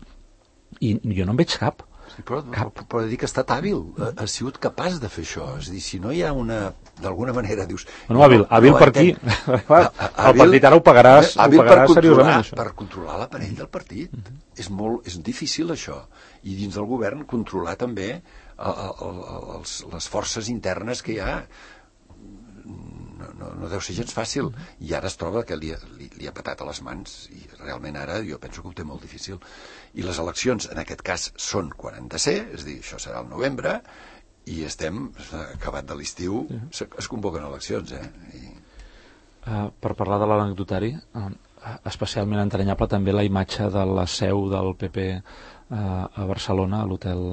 i jo no en veig cap. Sí, però, però, però dir que ha estat hàbil, ha, ha sigut capaç de fer això. És a dir, si no hi ha una... D'alguna manera dius... No, hàbil, hàbil per aquí. El partit ara ho pagaràs, ho hàbil pagaràs per seriosament, controlar, això. per controlar l'aparell del partit. És molt, és difícil, això. I dins del govern controlar també el, el, el, els, les forces internes que hi ha. No, no, no deu ser gens fàcil. I ara es troba que li, li, li ha patat a les mans i realment ara jo penso que ho té molt difícil. I les eleccions, en aquest cas, són quan han de ser, és a dir, això serà al novembre, i estem, acabat de l'estiu, es, es convoquen eleccions, eh? I... Uh, per parlar de l'anecdotari, uh, especialment entranyable també la imatge de la seu del P P uh, a Barcelona, a l'hotel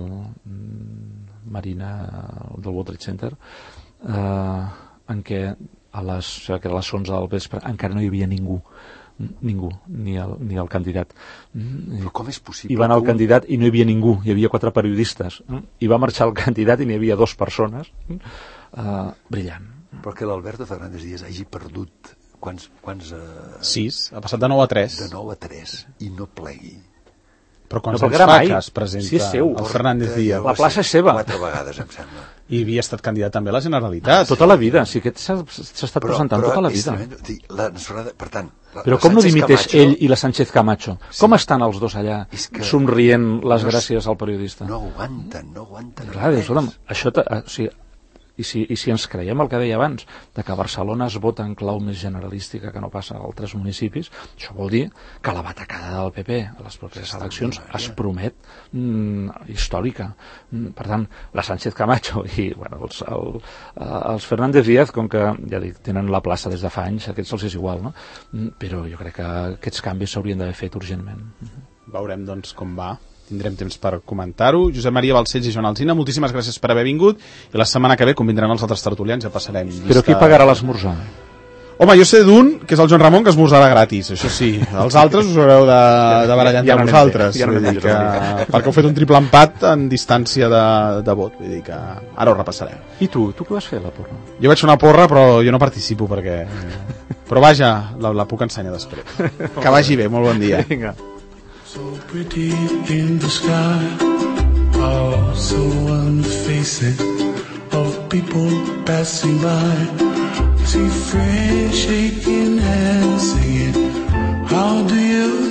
mm, Marina uh, del World Trade Center, uh, en què a les, que a les onze del vespre encara no hi havia ningú, ningú, ni el, ni el candidat. Però com és possible? I va anar el candidat i no hi havia ningú, hi havia quatre periodistes. I va marxar el candidat i n'hi havia dues persones. Uh, brillant. Però que l'Alberto Fernández Díaz hagi perdut quants... quants uh... Sis, ha passat de nou a tres. De nou a tres, i no plegui. Però quants No anys plegarà fa mai. que es presenta Sí, és seu. el Fernández Díaz? La plaça és seva. Quatre vegades, em sembla. I havia estat candidat també a la Generalitat. Tota la vida, sí, aquest s'ha s'ha estat presentant tota la és vida. tremendo. Dic, La, nacionalidad- per tant, la, Però la com no Sánchez dimiteix Camacho ell i la Sánchez Camacho? Sí. Com estan els dos allà, És que somrient les no es- gràcies al periodista? No aguanten, no aguanten. Clar, dius, res. escolta'm, això... ta- eh, O sigui, i, si, I si ens creiem el que deia abans, de que a Barcelona es vota en clau més generalística que no passa a altres municipis, això vol dir que la batacada del P P a les properes eleccions es promet mm, històrica. Mm, per tant, la Sánchez Camacho i bueno, els, el, eh, els Fernández Díaz, com que, ja dic, tenen la plaça des de fa anys, aquests els és igual, no? Mm, però jo crec que aquests canvis s'haurien d'haver fet urgentment. Veurem, doncs, com va. Tindrem temps per comentar-ho. Josep Maria Balcells i Joan Alsina, moltíssimes gràcies per haver vingut i la setmana que ve, com vindran els altres tertulians, ja passarem llista. Però qui pagarà l'esmorzar? Home, jo sé d'un, que és el Joan Ramon, que esmorzarà gratis, això sí. Els altres us haureu de, de barallar Ja entre no n'hem vosaltres. fet, ja no Vull n'hem dir fet, que, perquè heu fet un triple empat en distància de, de vot. Vull dir que ara ho repassarem. I tu? Tu què vas fer, la porra? Jo vaig fer una porra, però jo no participo perquè... Però vaja, la, la puc ensenyar després. Que vagi bé, molt bon dia. Vinga. So pretty in the sky, oh, so unfacing of people passing by. See friends shaking hands, singing, how do you